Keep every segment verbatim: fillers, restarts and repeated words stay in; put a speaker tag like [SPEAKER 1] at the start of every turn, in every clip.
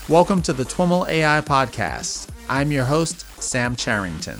[SPEAKER 1] Welcome to the TWIML A I Podcast. I'm your host, Sam Charrington.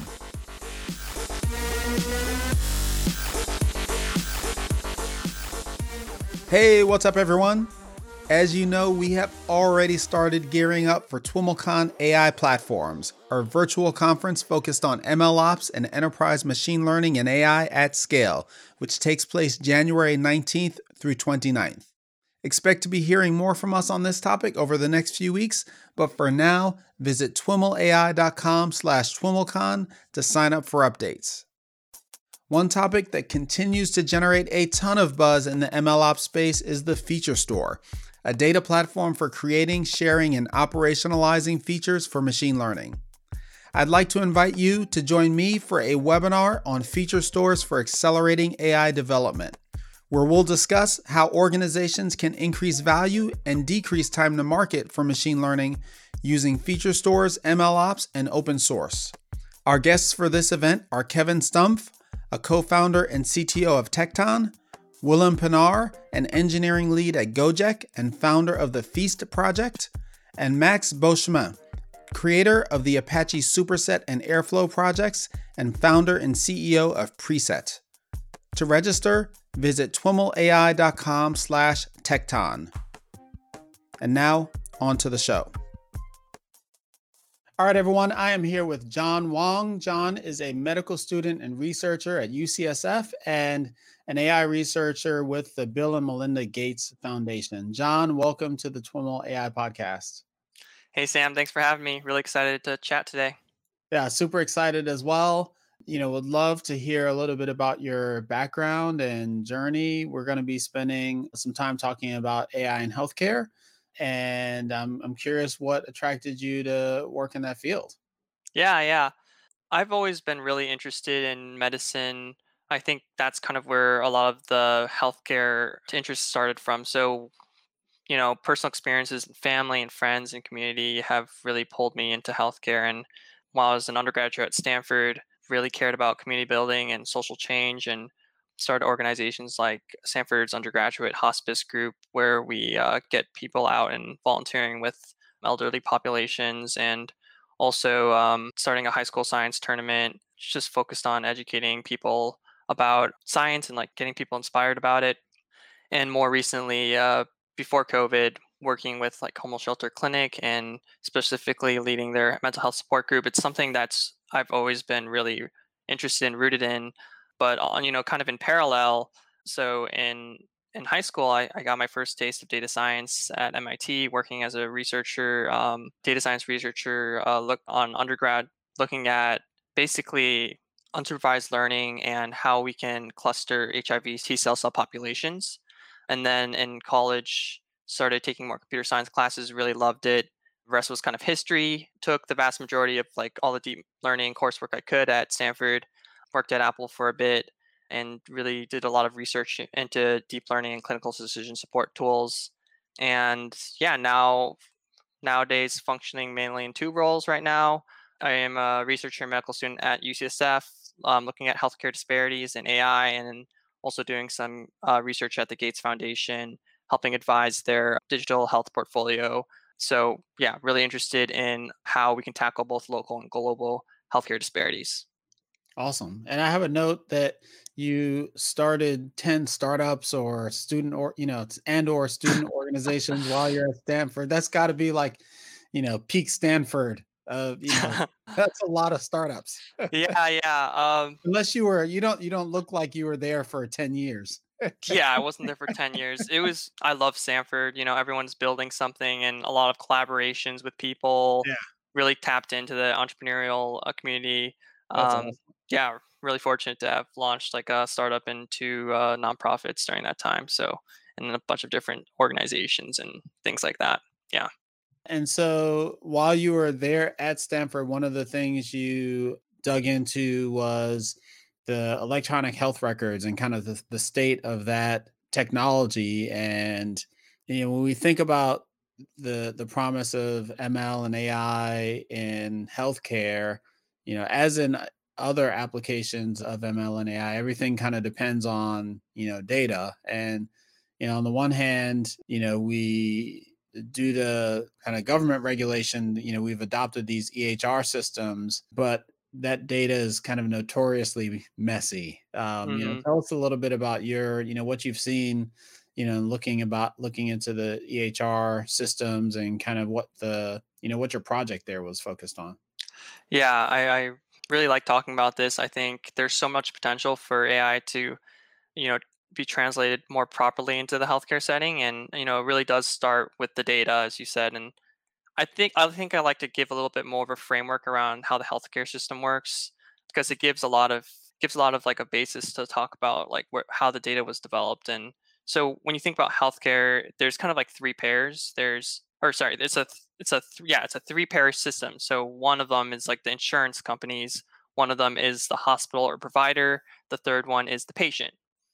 [SPEAKER 1] Hey, what's up, everyone? As you know, we have already started gearing up for TWIMLcon A I Platforms, our virtual conference focused on M L Ops and enterprise machine learning and A I at scale, which takes place January nineteenth through twenty-ninth. Expect to be hearing more from us on this topic over the next few weeks, but for now, visit twimlai.com slash TWIMLcon to sign up for updates. One topic that continues to generate a ton of buzz in the M L Ops space is the Feature Store, a data platform for creating, sharing, and operationalizing features for machine learning. I'd like to invite you to join me for a webinar on feature stores for accelerating A I development, where we'll discuss how organizations can increase value and decrease time to market for machine learning using feature stores, M L Ops, and open source. Our guests for this event are Kevin Stumpf, a co-founder and C T O of Tekton, Willem Pinaar, an engineering lead at Gojek and founder of the Feast project, and Max Beauchemin, creator of the Apache Superset and Airflow projects and founder and C E O of Preset. To register, visit twimlai.com slash Tekton. And now, on to the show. All right, everyone, I am here with John Wong. John is a medical student and researcher at U C S F and an A I researcher with the Bill and Melinda Gates Foundation. John, welcome to the TWIML A I Podcast.
[SPEAKER 2] Hey, Sam, thanks for having me. Really excited to chat today.
[SPEAKER 1] Yeah, super excited as well. You know, would love to hear a little bit about your background and journey. We're going to be spending some time talking about A I in healthcare. And I'm I'm curious what attracted you to work in that field.
[SPEAKER 2] Yeah, yeah. I've always been really interested in medicine. I think that's kind of where a lot of the healthcare interest started from. So, you know, personal experiences and family and friends and community have really pulled me into healthcare. And while I was an undergraduate at Stanford, really cared about community building and social change and started organizations like Stanford's undergraduate hospice group, where we uh, get people out and volunteering with elderly populations, and also um, starting a high school science tournament, just focused on educating people about science and like getting people inspired about it. And more recently, uh, before COVID, working with like Homeless Shelter Clinic and specifically leading their mental health support group. It's something that's I've always been really interested and rooted in, but on, you know, kind of in parallel. So in in high school, I, I got my first taste of data science at M I T, working as a researcher, um, data science researcher, uh, look on undergrad, looking at basically unsupervised learning and how we can cluster H I V T cell subpopulations. And then in college, started taking more computer science classes, really loved it. The rest was kind of history. Took the vast majority of like all the deep learning coursework I could at Stanford. Worked at Apple for a bit and really did a lot of research into deep learning and clinical decision support tools. And yeah, now nowadays functioning mainly in two roles right now. I am a researcher and medical student at U C S F, um, looking at healthcare disparities and A I, and also doing some uh, research at the Gates Foundation, helping advise their digital health portfolio. So yeah, really interested in how we can tackle both local and global healthcare disparities.
[SPEAKER 1] Awesome. And I have a note that you started ten startups or student or, you know, and or student organizations while you're at Stanford. That's got to be like, you know, peak Stanford. Uh, you know, that's a lot of startups.
[SPEAKER 2] Yeah, yeah. Um,
[SPEAKER 1] Unless you were, you don't, you don't look like you were there for ten years.
[SPEAKER 2] yeah, I wasn't there for ten years. It was, I love Stanford. You know, everyone's building something and a lot of collaborations with people,
[SPEAKER 1] Yeah,
[SPEAKER 2] really tapped into the entrepreneurial uh, community.
[SPEAKER 1] that's
[SPEAKER 2] Um,
[SPEAKER 1] awesome.
[SPEAKER 2] yeah, really fortunate to have launched like a startup and two uh, nonprofits during that time. So, and then a bunch of different organizations and things like that. Yeah.
[SPEAKER 1] And so while you were there at Stanford, one of the things you dug into was the electronic health records and kind of the, the state of that technology. And you know, when we think about the the promise of M L and A I in healthcare, you know, as in other applications of M L and A I, everything kind of depends on, you know, data. And, you know, on the one hand, you know, we due to kind of government regulation, you know, we've adopted these E H R systems, but that data is kind of notoriously messy. Um, you know,
[SPEAKER 2] hmm
[SPEAKER 1] tell us a little bit about your, you know, what you've seen, you know, looking about looking into the E H R systems and kind of what the, you know, what your project there was focused on.
[SPEAKER 2] Yeah, I, I really like talking about this. I think there's so much potential for A I to, you know, be translated more properly into the healthcare setting, and you know, it really does start with the data, as you said. And I think I think I like to give a little bit more of a framework around how the healthcare system works because it gives a lot of gives a lot of like a basis to talk about like where, how the data was developed. And so when you think about healthcare, there's kind of like three pairs. There's or sorry, it's a th- it's a th- yeah, it's a three pair system. So one of them is like the insurance companies, one of them is the hospital or provider, the third one is the patient.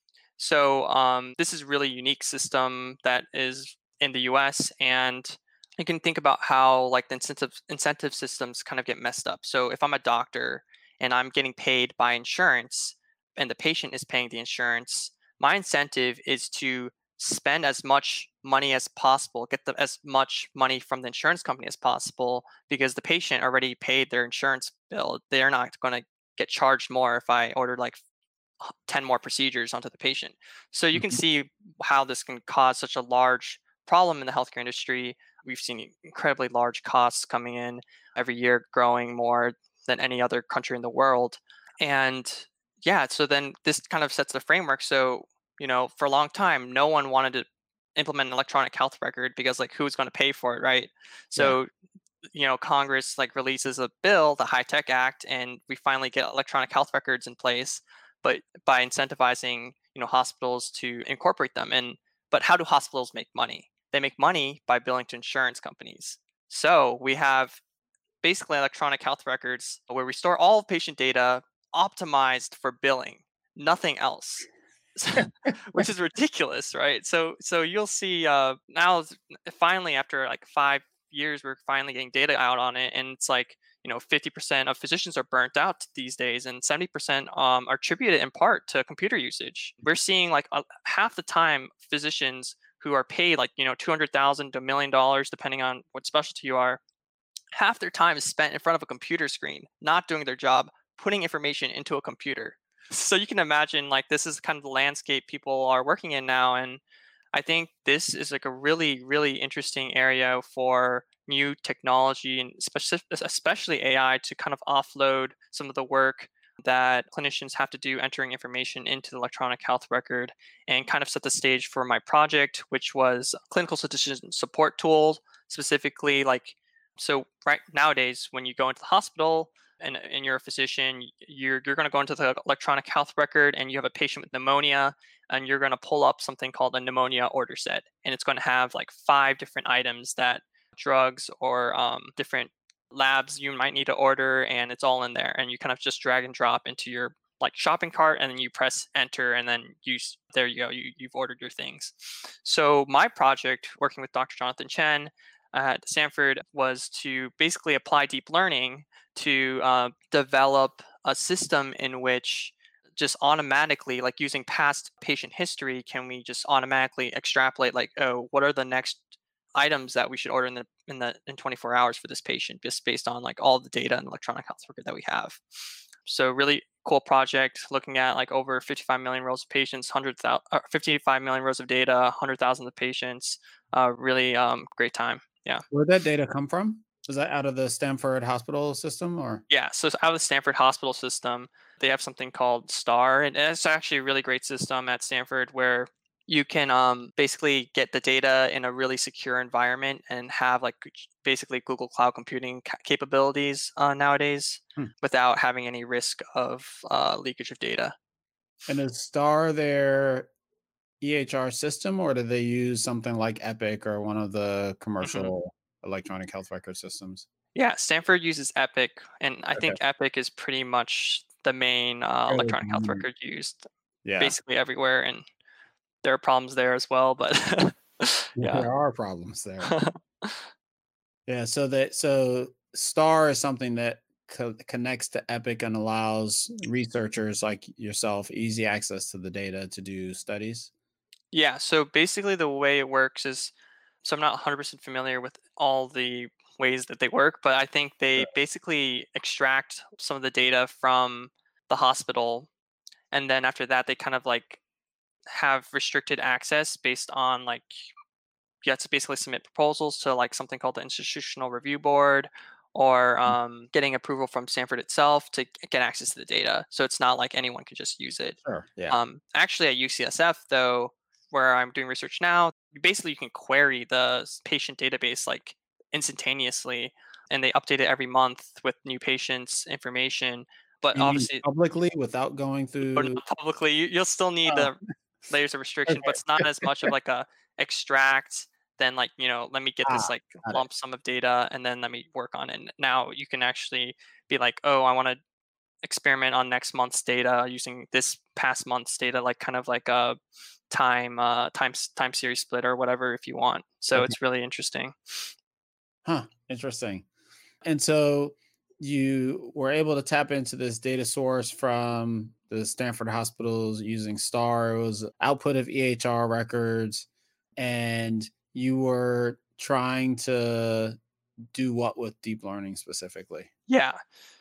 [SPEAKER 2] So um, this is a really unique system that is in the U S, and you can think about how like the incentive incentive systems kind of get messed up. So if I'm a doctor and I'm getting paid by insurance and the patient is paying the insurance, my incentive is to spend as much money as possible, get the, as much money from the insurance company as possible because the patient already paid their insurance bill. They're not going to get charged more if I order like ten more procedures onto the patient. So you can
[SPEAKER 1] Mhm.
[SPEAKER 2] see how this can cause such a large problem in the healthcare industry. We've seen incredibly large costs coming in every year, growing more than any other country in the world. And yeah, so then this kind of sets the framework. So, you know, for a long time, no one wanted to implement an electronic health record because like who's going to pay for it, right?
[SPEAKER 1] Yeah.
[SPEAKER 2] So you know Congress like releases a bill, the High Tech Act, and we finally get electronic health records in place, but by incentivizing you know hospitals to incorporate them. And but how do hospitals make money? They make money by billing to insurance companies. So we have basically electronic health records where we store all of patient data optimized for billing, nothing else. Which is ridiculous, right? So so you'll see uh now s- finally after like five years we're finally getting data out on it, and it's like you know fifty percent of physicians are burnt out these days, and seventy percent um, are attributed in part to computer usage. We're seeing like uh, half the time physicians who are paid like you know two hundred thousand to a million dollars depending on what specialty you are, half their time is spent in front of a computer screen, not doing their job, putting information into a computer. So you can imagine like this is kind of the landscape people are working in now. And I think this is like a really, really interesting area for new technology and specific, especially A I to kind of offload some of the work that clinicians have to do entering information into the electronic health record and kind of set the stage for my project, which was clinical decision support tools, specifically like so right nowadays when you go into the hospital and, and you're a physician, you're you're going to go into the electronic health record and you have a patient with pneumonia, and you're going to pull up something called a pneumonia order set, and it's going to have like five different items that drugs or um, different labs you might need to order, and it's all in there, and you kind of just drag and drop into your like shopping cart, and then you press enter, and then you there you go, you, you've ordered your things. So my project working with Dr. Jonathan Chen at Stanford was to basically apply deep learning to uh, develop a system in which just automatically, like using past patient history, can we just automatically extrapolate, like, oh, what are the next items that we should order in the in the in twenty-four hours for this patient, just based on like all the data and electronic health record that we have. So really cool project, looking at like over fifty-five million rows of patients, one hundred thousand, uh, fifty-five million rows of data, one hundred thousand of patients. Uh, really um, great time. Yeah.
[SPEAKER 1] Where'd that data come from? Was that out of the Stanford hospital system or?
[SPEAKER 2] Yeah, so it's out of the Stanford hospital system, they have something called STAR, and it's actually a really great system at Stanford where you can um, basically get the data in a really secure environment and have like g- basically Google Cloud Computing ca- capabilities uh, nowadays
[SPEAKER 1] Hmm.
[SPEAKER 2] without having any risk of uh, leakage of data.
[SPEAKER 1] And is Star their E H R system, or do they use something like Epic or one of the
[SPEAKER 2] hmm
[SPEAKER 1] commercial electronic health record systems?
[SPEAKER 2] Yeah, Stanford uses Epic, and I
[SPEAKER 1] Okay.
[SPEAKER 2] think Epic is pretty much the main uh,
[SPEAKER 1] Fairly
[SPEAKER 2] electronic health
[SPEAKER 1] dominant.
[SPEAKER 2] record used
[SPEAKER 1] Yeah.
[SPEAKER 2] basically everywhere. And there are problems there as well, but yeah.
[SPEAKER 1] There are problems there. Yeah, so that so Star is something that co- connects to Epic and allows researchers like yourself easy access to the data to do studies.
[SPEAKER 2] Yeah, so basically the way it works is So I'm not one hundred percent familiar with all the ways that they work, but I think they
[SPEAKER 1] Sure.
[SPEAKER 2] basically extract some of the data from the hospital, and then after that they kind of like have restricted access based on like you have to basically submit proposals to like something called the institutional review board, or
[SPEAKER 1] Mm,
[SPEAKER 2] um, getting approval from Stanford itself to g- get access to the data. So it's not like anyone can just use it.
[SPEAKER 1] sure. Yeah.
[SPEAKER 2] Um, actually, at U C S F though, where I'm doing research now, basically you can query the s- patient database like instantaneously, and they update it every month with new patients information. But
[SPEAKER 1] You mean
[SPEAKER 2] obviously,
[SPEAKER 1] publicly without going
[SPEAKER 2] or
[SPEAKER 1] through?
[SPEAKER 2] not publicly, you, you'll still need
[SPEAKER 1] Oh,
[SPEAKER 2] the layers of restriction, but
[SPEAKER 1] okay.
[SPEAKER 2] it's not as much of like a extract than like, you know, let me get
[SPEAKER 1] Ah,
[SPEAKER 2] this like
[SPEAKER 1] got it.
[SPEAKER 2] lump sum of data and then let me work on it. And now you can actually be like, oh, I want to experiment on next month's data using this past month's data, like kind of like a time uh time s- time series split or whatever if you want. So
[SPEAKER 1] Okay.
[SPEAKER 2] it's really interesting.
[SPEAKER 1] Huh. Interesting. And so you were able to tap into this data source from the Stanford hospitals using STAR. It was output of E H R records, and you were trying to do what with deep learning specifically?
[SPEAKER 2] Yeah.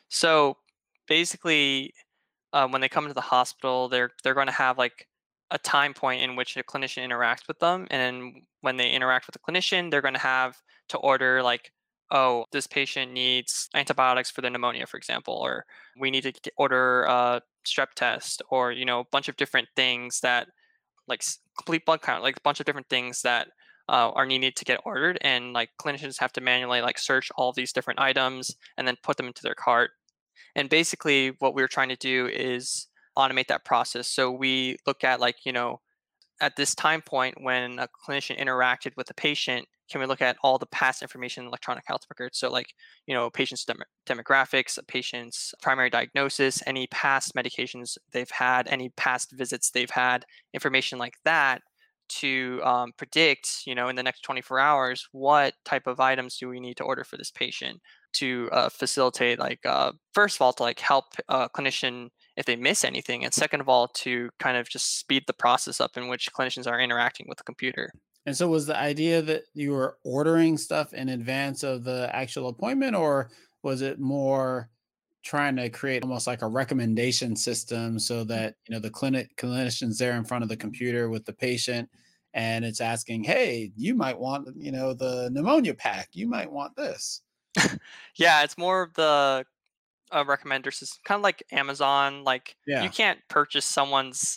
[SPEAKER 2] So basically, uh, when they come to the hospital, they're they're going to have like a time point in which a clinician interacts with them, and then when they interact with the clinician, they're going to have to order like, oh, this patient needs antibiotics for their pneumonia, for example, or we need to get, order a strep test, or you know, a bunch of different things that like s- complete blood count, like a bunch of different things that uh, are needed to get ordered, and like clinicians have to manually like search all these different items and then put them into their cart. And basically, what we're trying to do is automate that process. So we look at like you know at this time point when a clinician interacted with a patient, can we look at all the past information in electronic health records? So, like, you know, patient's dem- demographics, a patient's primary diagnosis, any past medications they've had, any past visits they've had, information like that to um, predict, you know, in the next twenty-four hours, what type of items do we need to order for this patient to uh, facilitate, like, uh, first of all, to like help a clinician if they miss anything, and second of all to kind of just speed the process up in which clinicians are interacting with the computer.
[SPEAKER 1] And so was the idea that you were ordering stuff in advance of the actual appointment, or was it more trying to create almost like a recommendation system so that, you know, the clinic clinician's there in front of the computer with the patient and it's asking, "Hey, you might want, you know, the pneumonia pack. You might want this."
[SPEAKER 2] Yeah, it's more of the uh, recommender system, kind of like Amazon. Like you
[SPEAKER 1] Yeah,
[SPEAKER 2] can't purchase someone's.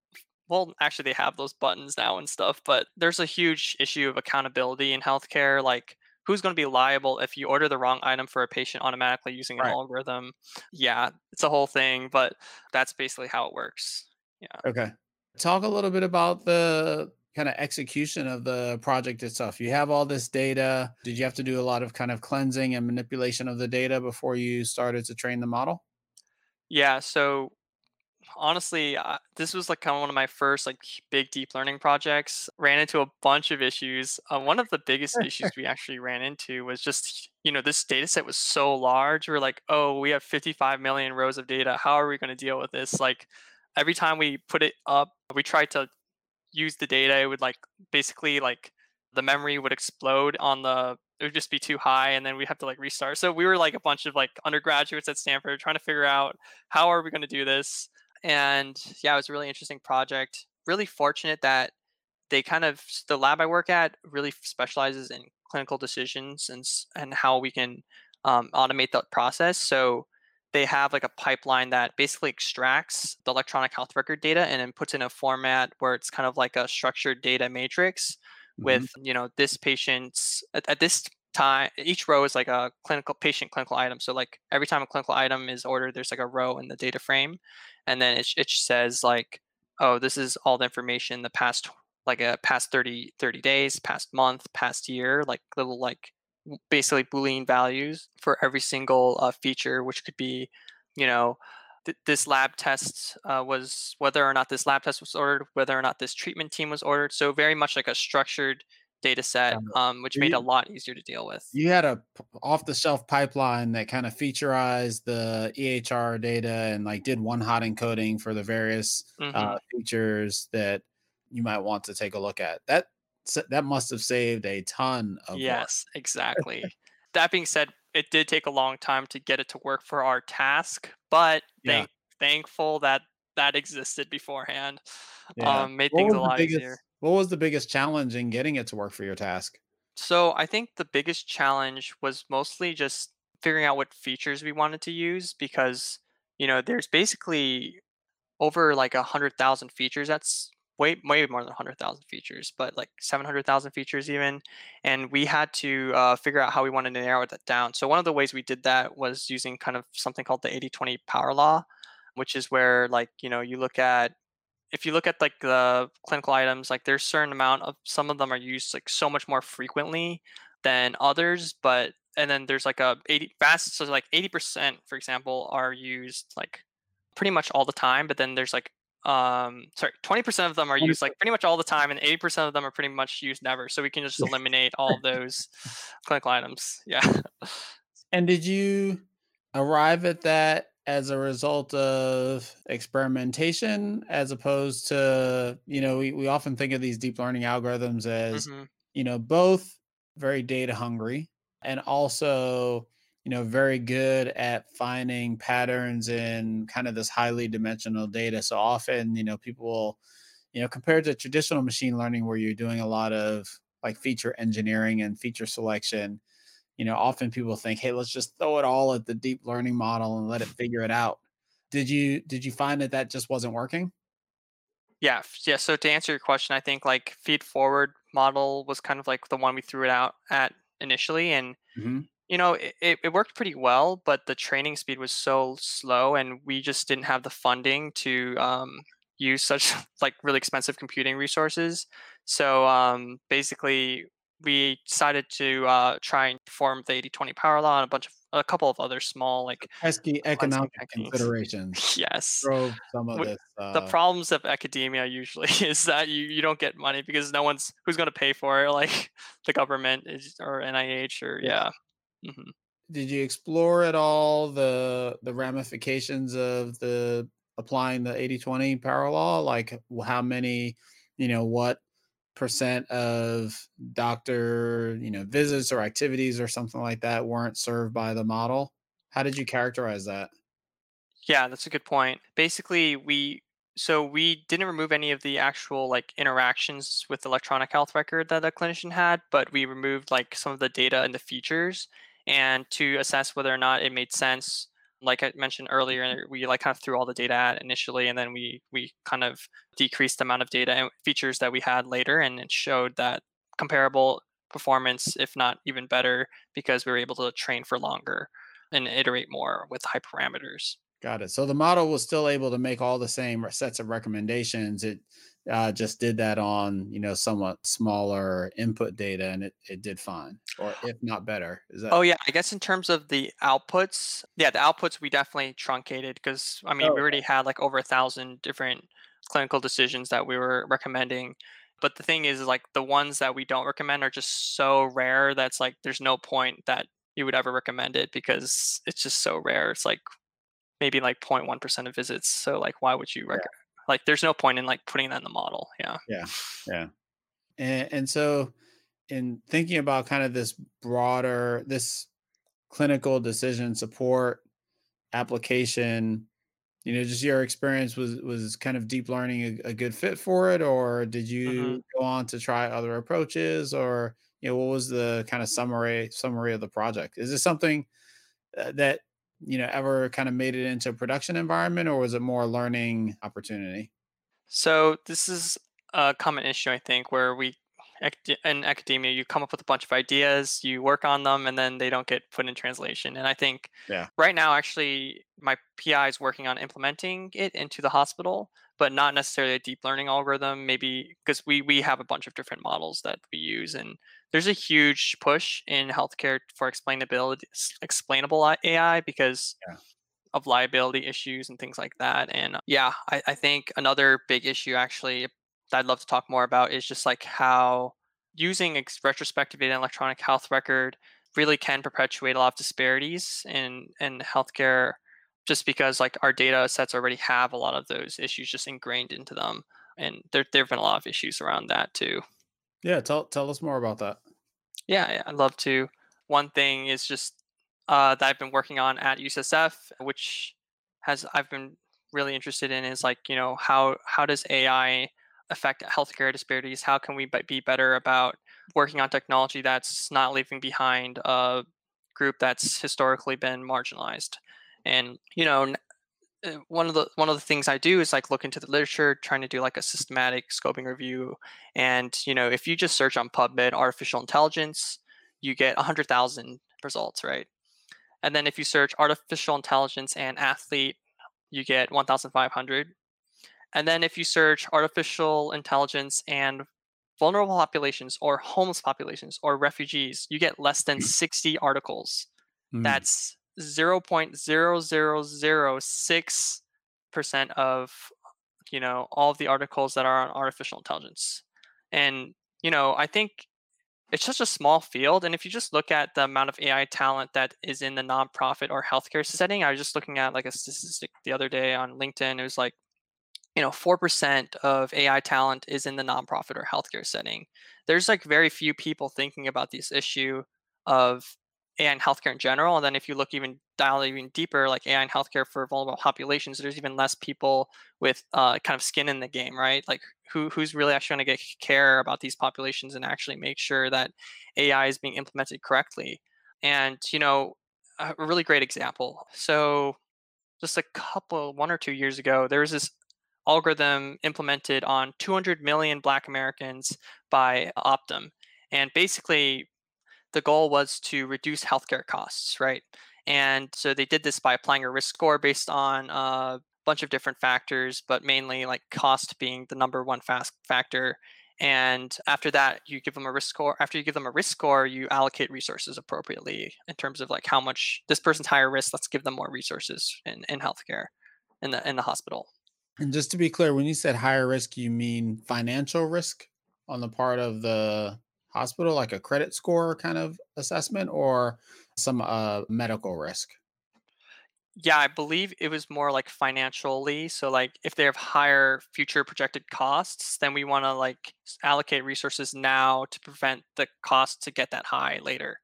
[SPEAKER 2] Well, actually, they have those buttons now and stuff, but there's a huge issue of accountability in healthcare. Like, who's going to be liable if you order the wrong item for a patient automatically using an
[SPEAKER 1] right.
[SPEAKER 2] algorithm? Yeah, it's a whole thing, but that's basically how it works. Yeah.
[SPEAKER 1] Okay. Talk a little bit about the kind of execution of the project itself. You have all this data. Did you have to do a lot of kind of cleansing and manipulation of the data before you started to train the model?
[SPEAKER 2] Yeah. So honestly, uh, this was like kind of one of my first like big deep learning projects. Ran into a bunch of issues. Uh, one of the biggest issues we actually ran into was just you know this data set was so large. We are like, oh, we have fifty-five million rows of data. How are we going to deal with this? Like every time we put it up, we tried to use the data. It would like basically like the memory would explode on the. It would just be too high, and then we have to like restart. So we were like a bunch of like undergraduates at Stanford trying to figure out how are we going to do this. And yeah, it was a really interesting project. Really fortunate that they kind of the lab I work at really specializes in clinical decisions and s- and how we can um, automate the process. So they have like a pipeline that basically extracts the electronic health record data and then puts in a format where it's kind of like a structured data matrix
[SPEAKER 1] Mhm.
[SPEAKER 2] with you know this patient's at, at this time each row is like a clinical patient clinical item. So like every time a clinical item is ordered, there's like a row in the data frame, and then it, sh- it says like, oh, this is all the information in the past like a past thirty thirty days, past month, past year, like little like w- basically boolean values for every single uh, feature, which could be, you know, th- this lab test uh, was whether or not this lab test was ordered, whether or not this treatment team was ordered. So very much like a structured data set,
[SPEAKER 1] Got it.
[SPEAKER 2] um, which
[SPEAKER 1] So
[SPEAKER 2] made it a
[SPEAKER 1] you
[SPEAKER 2] lot easier to deal with.
[SPEAKER 1] you had a p- off the shelf pipeline that kind of featurized the E H R data and like did one hot encoding for the various uh,
[SPEAKER 2] Hmm.
[SPEAKER 1] features that you might want to take a look at. That s- that must have saved a ton of work.
[SPEAKER 2] Yes, exactly. That being said, it did take a long time to get it to work for our task, but
[SPEAKER 1] Yeah.
[SPEAKER 2] thank thankful that that existed beforehand.
[SPEAKER 1] Yeah.
[SPEAKER 2] Um, made
[SPEAKER 1] What
[SPEAKER 2] things
[SPEAKER 1] was
[SPEAKER 2] a
[SPEAKER 1] the
[SPEAKER 2] lot easier.
[SPEAKER 1] biggest what was the biggest challenge in getting it to work for your task?
[SPEAKER 2] So I think the biggest challenge was mostly just figuring out what features we wanted to use because, you know, there's basically over like a hundred thousand features. That's way way more than a hundred thousand features, but like seven hundred thousand features even. And we had to uh, figure out how we wanted to narrow that down. So one of the ways we did that was using kind of something called the eighty twenty power law, which is where like you know you look at if you look at like the clinical items, like there's certain amount of some of them are used like so much more frequently than others, but and then there's like a eighty fast so like eighty percent for example are used like pretty much all the time, but then there's like um sorry twenty percent of them are used like pretty much all the time and eighty percent of them are pretty much used never. So we can just eliminate all of those clinical items. Yeah.
[SPEAKER 1] And did you arrive at that as a result of experimentation as opposed to, you know, we, we often think of these deep learning algorithms as,
[SPEAKER 2] hmm
[SPEAKER 1] you know, both very data hungry and also, you know, very good at finding patterns in kind of this highly dimensional data. So often, you know, people will, you know, compared to traditional machine learning where you're doing a lot of like feature engineering and feature selection, you know, often people think, "Hey, let's just throw it all at the deep learning model and let it figure it out." Did you did you find that that just wasn't working?
[SPEAKER 2] Yeah, f- yeah. So to answer your question, I think like feed forward model was kind of like the one we threw it out at initially, and
[SPEAKER 1] Mhm.
[SPEAKER 2] you know it, it it worked pretty well, but the training speed was so slow, and we just didn't have the funding to um, use such like really expensive computing resources. So um, basically, we decided to uh, try and perform the eighty twenty power law and a bunch of a couple of other small like
[SPEAKER 1] Pesky
[SPEAKER 2] cleansing
[SPEAKER 1] economic
[SPEAKER 2] techniques.
[SPEAKER 1] considerations
[SPEAKER 2] Yes.
[SPEAKER 1] drove some of
[SPEAKER 2] Wh-
[SPEAKER 1] this,
[SPEAKER 2] the
[SPEAKER 1] uh
[SPEAKER 2] problems of academia usually is that you, you don't get money because no one's who's going to pay for it, like the government is or N I H or
[SPEAKER 1] yeah.
[SPEAKER 2] yeah. hmm
[SPEAKER 1] Did you explore at all the the ramifications of the applying the eighty twenty power law? Like, w how many, you know, what percent of doctor, you know, visits or activities or something like that weren't served by the model? How did you characterize that?
[SPEAKER 2] Yeah, that's a good point. Basically, we so we didn't remove any of the actual like interactions with electronic health record that a clinician had, but we removed like some of the data and the features and to assess whether or not it made sense. Like I mentioned earlier, we like kind of threw all the data at initially and then we we kind of decreased the amount of data and features that we had later and it showed that comparable performance, if not even better, because we were able to train for longer and iterate more with high parameters.
[SPEAKER 1] Got it. So the model was still able to make all the same sets of recommendations. It uh, just did that on, you know, somewhat smaller input data, and it it did fine, or if not better. Is that?
[SPEAKER 2] Oh, yeah, I guess in terms of the outputs, yeah, the outputs we definitely truncated because I mean, we
[SPEAKER 1] Oh,
[SPEAKER 2] already had like over a thousand different clinical decisions that we were recommending. But the thing is, is like the ones that we don't recommend are just so rare that's like there's no point that you would ever recommend it because it's just so rare. It's like maybe like zero point one percent of visits. So like why would you
[SPEAKER 1] yeah,
[SPEAKER 2] rec like there's no point in like putting that in the model. Yeah.
[SPEAKER 1] yeah, yeah. And, and so, in thinking about kind of this broader, this clinical decision support application, you know, just your experience was was kind of deep learning a, a good fit for it, or did
[SPEAKER 2] Mhm.
[SPEAKER 1] you go on to try other approaches, or you know, what was the kind of summary summary of the project? Is this something uh, that you know ever kind of made it into a production environment, or was it more a learning opportunity?
[SPEAKER 2] So this is a common issue, I think, where we acad- in academia you come up with a bunch of ideas, you work on them, and then they don't get put in translation. And I think
[SPEAKER 1] Yeah,
[SPEAKER 2] right now, actually, my P I is working on implementing it into the hospital, but not necessarily a deep learning algorithm. Maybe because we we have a bunch of different models that we use, and there's a huge push in healthcare for explainability, explainable A I because
[SPEAKER 1] yeah,
[SPEAKER 2] of liability issues and things like that. And uh, yeah, I, I think another big issue actually that I'd love to talk more about is just like how using ex- retrospective data and electronic health record really can perpetuate a lot of disparities in in healthcare just because like our data sets already have a lot of those issues just ingrained into them and there there have been a lot of issues around that too.
[SPEAKER 1] Yeah, tell tell us more about that.
[SPEAKER 2] Yeah, yeah, I'd love to. One thing is just uh, that I've been working on at U C S F, which has I've been really interested in, is like you know how how does A I affect healthcare disparities? How can we be be better about working on technology that's not leaving behind a group that's historically been marginalized? And you know, uh, one of the one of the things I do is like look into the literature, trying to do like a systematic scoping review. And you know, if you just search on PubMed artificial intelligence, you get a hundred thousand results, right? And then if you search artificial intelligence and athlete, you get one thousand five hundred. And then if you search artificial intelligence and vulnerable populations or homeless populations or refugees, you get less than sixty articles.
[SPEAKER 1] Mm.
[SPEAKER 2] That's zero point zero zero zero six percent of, you know, all of the articles that are on artificial intelligence. And, you know, I think it's such a small field. And if you just look at the amount of A I talent that is in the nonprofit or healthcare setting, I was just looking at like a statistic the other day on LinkedIn. It was like, you know, four percent of A I talent is in the nonprofit or healthcare setting. There's like very few people thinking about this issue of A I and healthcare in general. And then if you look even dial even deeper, like A I and healthcare for vulnerable populations, there's even less people with uh, kind of skin in the game, right? Like who who's really actually going to get care about these populations and actually make sure that A I is being implemented correctly. And you know, a really great example. So just a couple one or two years ago, there was this algorithm implemented on two hundred million Black Americans by Optum. And basically, the goal was to reduce healthcare costs, right? And so they did this by applying a risk score based on a bunch of different factors, but mainly like cost being the number one fast factor. And after that, you give them a risk score. After you give them a risk score, you allocate resources appropriately in terms of like how much this person's higher risk. Let's give them more resources in, in healthcare in the in the hospital.
[SPEAKER 1] And just to be clear, when you said higher risk, you mean financial risk on the part of the hospital, like a credit score kind of assessment, or some uh, medical risk?
[SPEAKER 2] Yeah, I believe it was more like financially. So like if they have higher future projected costs, then we want to like s- allocate resources now to prevent the cost to get that high later.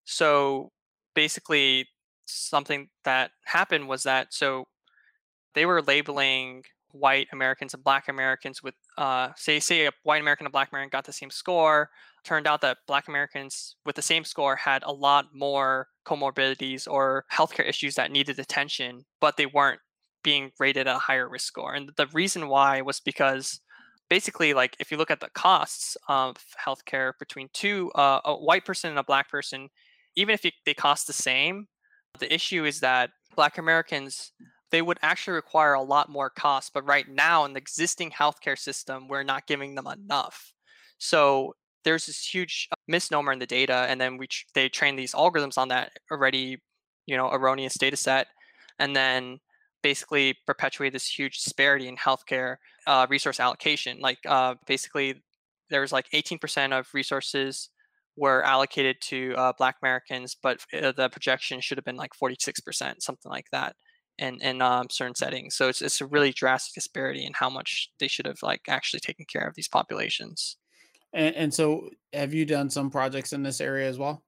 [SPEAKER 2] So basically something that happened was that so they were labeling white Americans and black Americans with uh say say a white American and black American got the same score. Turned out that black Americans with the same score had a lot more comorbidities or healthcare issues that needed attention, but they weren't being rated at a higher risk score. And the reason why was because basically like if you look at the costs of healthcare between two uh, a white person and a black person, even if you, they cost the same, the issue is that black Americans they would actually require a lot more costs, but right now in the existing healthcare system, we're not giving them enough. So there's this huge uh, misnomer in the data, and then we tr- they train these algorithms on that already, you know, erroneous data set, and then basically perpetuate this huge disparity in healthcare uh, resource allocation. Like uh, basically, there was like eighteen percent of resources were allocated to uh, Black Americans, but uh, the projection should have been like forty-six percent, something like that in in um, certain settings. So it's it's a really drastic disparity in how much they should have like actually taken care of these populations.
[SPEAKER 1] And, and so, have you done some projects in this area as well?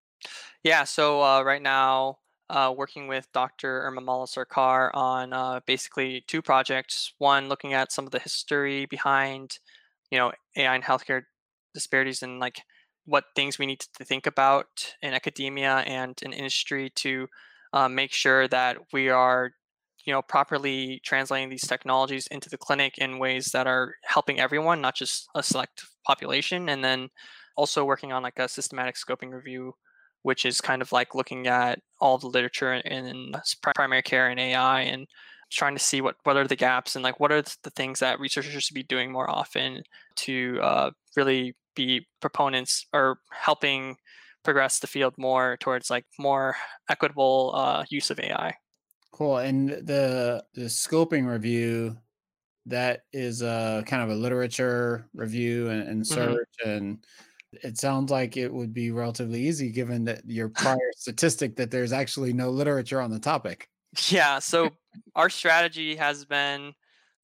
[SPEAKER 2] Yeah. So uh, right now, uh, working with Doctor Irma Sarkar on uh, basically two projects. One looking at some of the history behind, you know, A I and healthcare disparities and like what things we need to think about in academia and in industry to uh, make sure that we are you know properly translating these technologies into the clinic in ways that are helping everyone, not just a select population. And then also working on like a systematic scoping review, which is kind of like looking at all the literature in, in primary care and A I and trying to see what what are the gaps and like what are the things that researchers should be doing more often to uh, really be proponents or helping progress the field more towards like more equitable uh, use of A I.
[SPEAKER 1] Cool. And the the scoping review, that is a kind of a literature review and, and
[SPEAKER 2] hmm
[SPEAKER 1] search, and it sounds like it would be relatively easy given that your prior statistic that there's actually no literature on the topic.
[SPEAKER 2] Yeah, so our strategy has been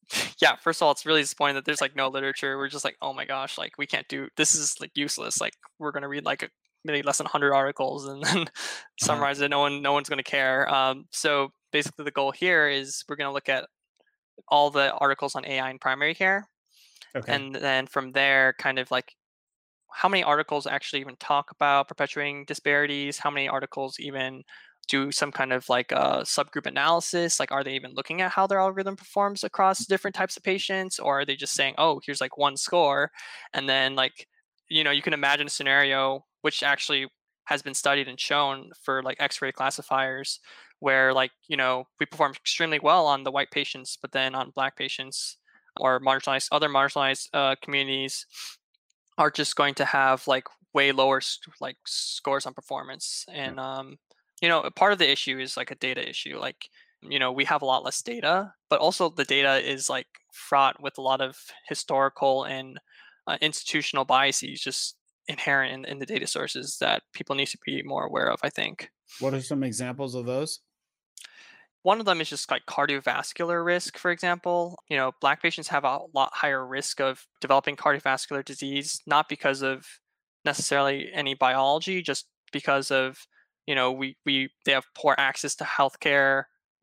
[SPEAKER 2] Yeah, first of all, it's really disappointing that there's like no literature. We're just like, oh my gosh, like we can't do this is like useless. Like we're gonna read like a, maybe less than one hundred articles and then
[SPEAKER 1] Uh-huh.
[SPEAKER 2] summarize it. No one, no one's gonna care. Um, so basically, the goal here is we're gonna look at all the articles on A I in primary care,
[SPEAKER 1] Okay.
[SPEAKER 2] and then from there, kind of like how many articles actually even talk about perpetuating disparities, how many articles even do some kind of like a subgroup analysis, like are they even looking at how their algorithm performs across different types of patients, or are they just saying, oh, here's like one score, and then like, you know, you can imagine a scenario which actually has been studied and shown for like x-ray classifiers where like, you know, we perform extremely well on the white patients, but then on black patients or marginalized other marginalized uh, communities are just going to have like way lower sc- like scores on performance.
[SPEAKER 1] Yeah.
[SPEAKER 2] And um you know, part of the issue is like a data issue. Like, you know, we have a lot less data, but also the data is like fraught with a lot of historical and uh, institutional biases just inherent in, in the data sources that people need to be more aware of, I think.
[SPEAKER 1] What are some examples of those?
[SPEAKER 2] One of them is just like cardiovascular risk, for example. You know, black patients have a lot higher risk of developing cardiovascular disease, not because of necessarily any biology, just because of, you know, we we they have poor access to healthcare,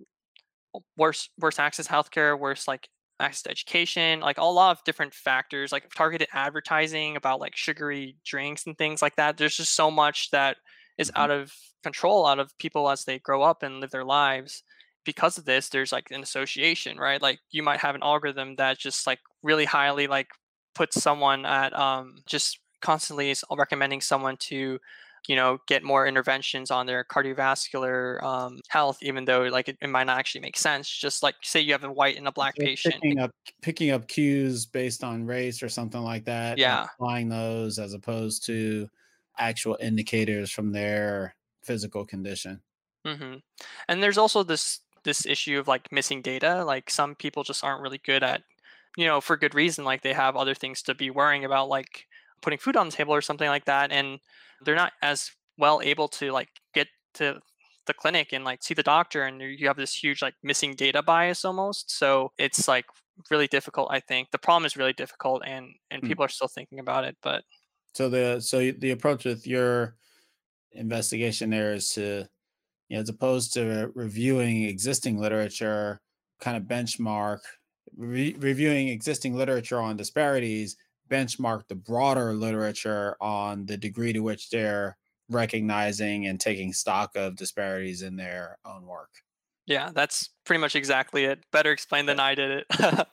[SPEAKER 2] worse worse access to healthcare, worse like access to education, like a lot of different factors, like targeted advertising about like sugary drinks and things like that. There's just so much that is
[SPEAKER 1] Mhm.
[SPEAKER 2] out of control out of people as they grow up and live their lives. Because of this, there's like an association, right? Like you might have an algorithm that just like really highly like puts someone at um just constantly is recommending someone to, you know, get more interventions on their cardiovascular um, health, even though like it, it might not actually make sense. Just like say you have a white and a black
[SPEAKER 1] So
[SPEAKER 2] patient.
[SPEAKER 1] picking up picking up cues based on race or something like that and
[SPEAKER 2] Yeah.
[SPEAKER 1] applying those as opposed to actual indicators from their physical condition.
[SPEAKER 2] hmm And there's also this this issue of like missing data. Like some people just aren't really good at, you know, for good reason. Like they have other things to be worrying about, like putting food on the table or something like that, and they're not as well able to like get to the clinic and like see the doctor, and you you have this huge like missing data bias almost. So it's like really difficult. I think the problem is really difficult, and and
[SPEAKER 1] Hmm.
[SPEAKER 2] people are still thinking about it. But
[SPEAKER 1] So the so y- the approach with your investigation there is to, you know, as opposed to reviewing existing literature, kind of benchmark, re- reviewing existing literature on disparities, benchmark the broader literature on the degree to which they're recognizing and taking stock of disparities in their own work.
[SPEAKER 2] yeah, that's pretty much exactly it. Better explained than I did it.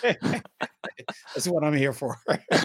[SPEAKER 1] That's what I'm here for.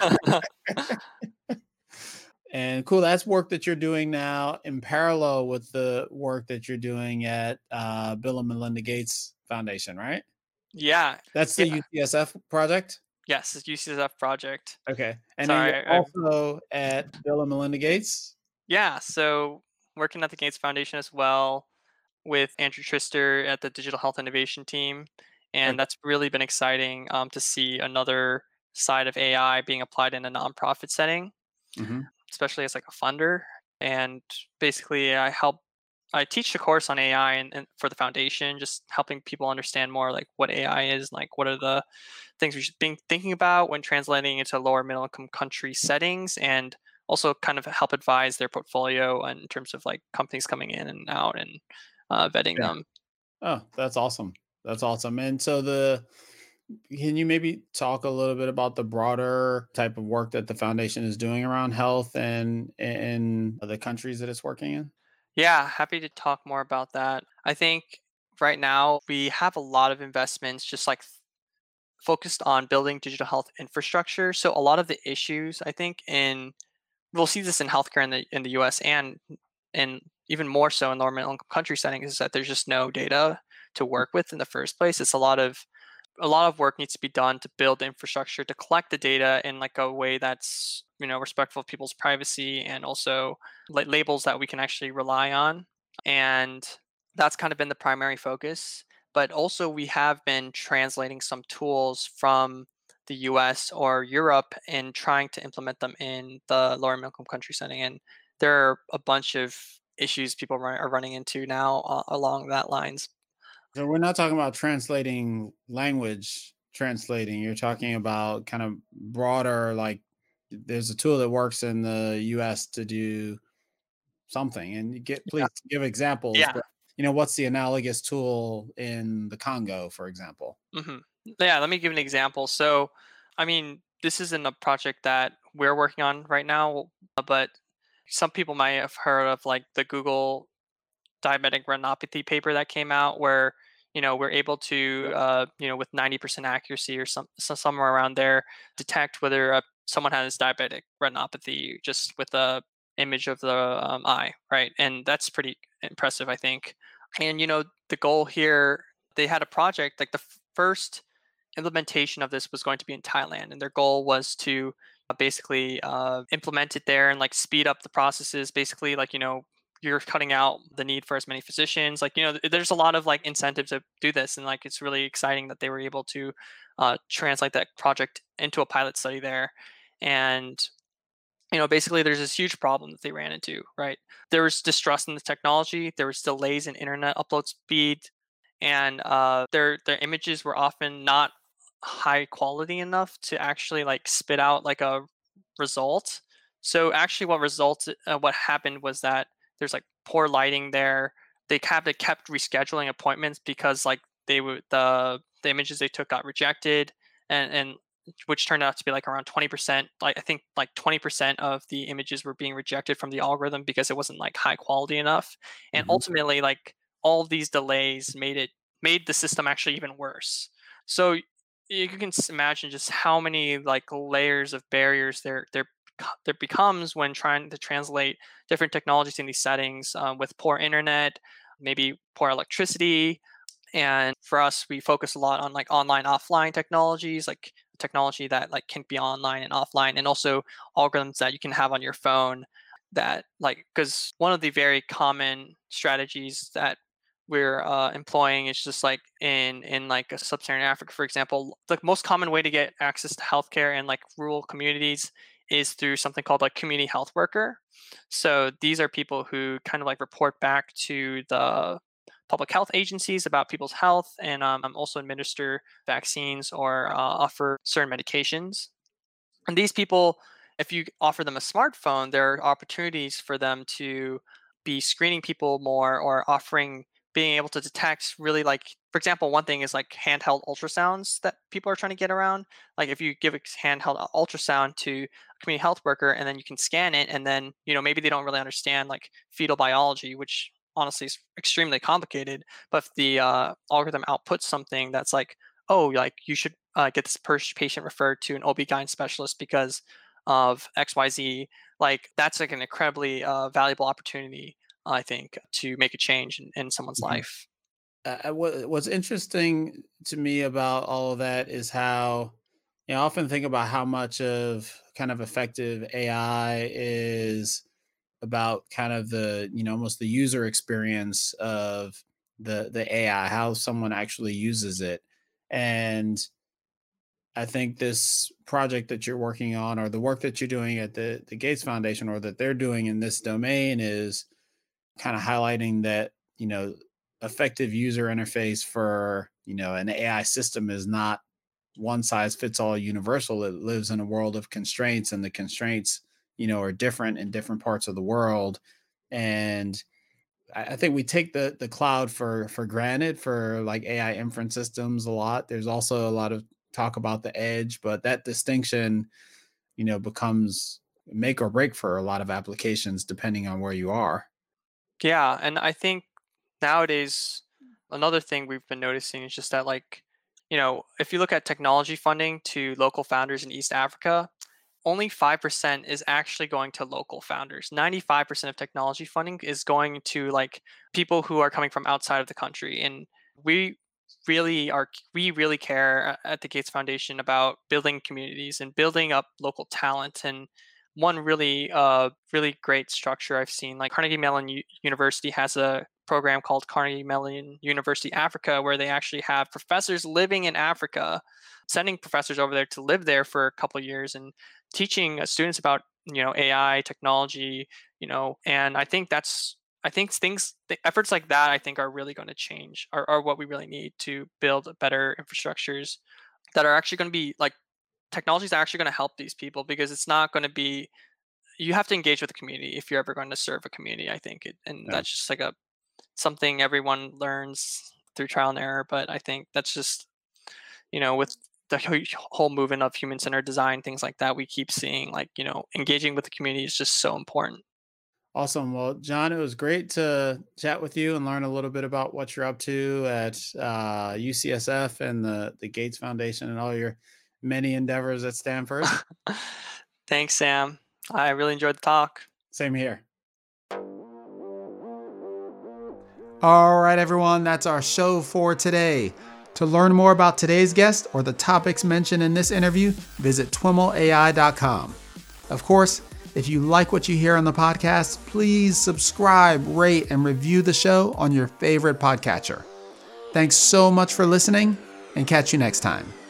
[SPEAKER 1] And cool, that's work that you're doing now in parallel with the work that you're doing at uh, Bill and Melinda Gates Foundation, right?
[SPEAKER 2] Yeah,
[SPEAKER 1] That's the
[SPEAKER 2] yeah,
[SPEAKER 1] U C S F project?
[SPEAKER 2] yes, it's U C S F project.
[SPEAKER 1] Okay, and then you're
[SPEAKER 2] Sorry, I, I've
[SPEAKER 1] also at Bill and Melinda Gates?
[SPEAKER 2] yeah. So working at the Gates Foundation as well with Andrew Trister at the Digital Health Innovation Team, and
[SPEAKER 1] Okay,
[SPEAKER 2] that's really been exciting um, to see another side of A I being applied in a nonprofit setting,
[SPEAKER 1] mhm,
[SPEAKER 2] especially as like a funder. And basically, I help. I teach the course on A I and, and for the foundation, just helping people understand more like what A I is, like what are the things we should be thinking about when translating into lower middle income country settings, and also kind of help advise their portfolio in terms of like companies coming in and out and uh, vetting
[SPEAKER 1] yeah.
[SPEAKER 2] them.
[SPEAKER 1] Oh, that's awesome. That's awesome, and so the can you maybe talk a little bit about the broader type of work that the foundation is doing around health and in the countries that it's working in?
[SPEAKER 2] Yeah, happy to talk more about that. I think right now we have a lot of investments just like focused on building digital health infrastructure. So a lot of the issues I think in we'll see this in healthcare in the in the U S and and even more so in lower middle income country settings is that there's just no data to work with in the first place. It's a lot of a lot of work needs to be done to build the infrastructure to collect the data in like a way that's, you know, respectful of people's privacy and also like labels that we can actually rely on. And that's kind of been the primary focus. But also we have been translating some tools from the U S or Europe and trying to implement them in the lower income country setting. And there are a bunch of issues people run, are running into now uh, along that lines.
[SPEAKER 1] So we're not talking about translating language translating? You're talking about kind of broader, like there's a tool that works in the U S to do something, and you get
[SPEAKER 2] Yeah.
[SPEAKER 1] please give examples,
[SPEAKER 2] Yeah.
[SPEAKER 1] but you know, what's the analogous tool in the Congo, for example?
[SPEAKER 2] hmm Yeah. Let me give an example. So, I mean, this isn't a project that we're working on right now, uh, but some people might have heard of like the Google diabetic retinopathy paper that came out where you know we're able to uh, you know with ninety percent accuracy or some so somewhere around there detect whether uh, someone has diabetic retinopathy just with a image of the um, eye, right? And that's pretty impressive, I think. And you know the goal here, they had a project like the f- first implementation of this was going to be in Thailand, and their goal was to uh, basically uh, implement it there and like speed up the processes. Basically, like you know, you're cutting out the need for as many physicians. Like you know, th- there's a lot of like incentive to do this, and like it's really exciting that they were able to uh, translate that project into a pilot study there. And you know, basically, there's this huge problem that they ran into. Right, there was distrust in the technology. There was delays in internet upload speed, and uh, their their images were often not high quality enough to actually like spit out like a result. So actually, what resulted, uh, what happened was that there's like poor lighting there. They kept they kept rescheduling appointments because like they would the the images they took got rejected, and and which turned out to be like around twenty percent. Like I think like twenty percent of the images were being rejected from the algorithm because it wasn't like high quality enough. And
[SPEAKER 1] Mhm.
[SPEAKER 2] ultimately, like all of these delays made it made the system actually even worse. So you can s- imagine just how many like layers of barriers there there beco- there becomes when trying to translate different technologies in these settings, um, with poor internet, maybe poor electricity. And for us, we focus a lot on like online offline technologies, like technology that like can be online and offline, and also algorithms that you can have on your phone that like because one of the very common strategies that we're uh, employing is just like in in like a sub-Saharan Africa, for example, the most common way to get access to healthcare in like rural communities is through something called like community health worker. So these are people who kind of like report back to the public health agencies about people's health, and um, also administer vaccines or uh, offer certain medications. And these people, if you offer them a smartphone, there are opportunities for them to be screening people more or offering being able to detect really like for example one thing is like handheld ultrasounds that people are trying to get around. Like if you give a handheld ultrasound to a community health worker and then you can scan it, and then you know maybe they don't really understand like fetal biology, which honestly is extremely complicated, but if the uh, algorithm outputs something that's like, oh, like you should uh, get this per- patient referred to an O B G Y N specialist because of X Y Z. Like that's like an incredibly uh, valuable opportunity, I think, to make a change in, in someone's
[SPEAKER 1] Mhm.
[SPEAKER 2] life.
[SPEAKER 1] Uh, uh, what what's interesting to me about all of that is how, you know, I often think about how much of kind of effective A I is about kind of the, you know, almost the user experience of the the A I, how someone actually uses it. And I think this project that you're working on, or the work that you're doing at the the Gates Foundation, or that they're doing in this domain, is kind of highlighting that, you know, effective user interface for, you know, an A I system is not one size fits all universal. It lives in a world of constraints, and the constraints, you know, are different in different parts of the world. And I, I think we take the the cloud for for granted for like A I inference systems a lot. There's also a lot of talk about the edge, but that distinction, you know, becomes make or break for a lot of applications depending on where you are.
[SPEAKER 2] Yeah, and I think nowadays another thing we've been noticing is just that like, you know, if you look at technology funding to local founders in East Africa, only five percent is actually going to local founders. ninety-five percent of technology funding is going to like people who are coming from outside of the country. And we really are we really care a- at the Gates Foundation about building communities and building up local talent. And one really uh really great structure I've seen, like Carnegie Mellon U- University has a program called Carnegie Mellon University Africa, where they actually have professors living in Africa, sending professors over there to live there for a couple of years and teaching uh, students about you know A I technology, you know, and I think that's I think things the efforts like that I think are really going to change are, are what we really need to build better infrastructures that are actually going to be like technologies that are actually going to help these people, because it's not going to be, you have to engage with the community if you're ever going to serve a community, I think. It, and
[SPEAKER 1] Yeah.
[SPEAKER 2] that's just like a something everyone learns through trial and error. But I think that's just, you know, with the whole movement of human-centered design, things like that, we keep seeing like, you know, engaging with the community is just so important.
[SPEAKER 1] Awesome. Well, John, it was great to chat with you and learn a little bit about what you're up to at uh, U C S F and the, the Gates Foundation and all your many endeavors at Stanford.
[SPEAKER 2] Thanks, Sam. I really enjoyed the talk.
[SPEAKER 1] Same here. All right, everyone, that's our show for today. To learn more about today's guest or the topics mentioned in this interview, visit T W I M L A I dot com. Of course, if you like what you hear on the podcast, please subscribe, rate, and review the show on your favorite podcatcher. Thanks so much for listening, and catch you next time.